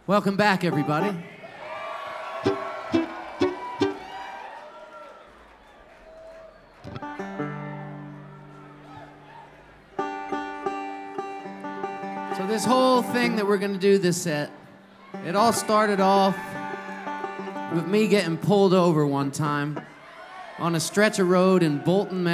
Welcome back, everybody. So this whole thing that we're going to do this set, it all started off with me getting pulled over one time on a stretch of road in Bolton,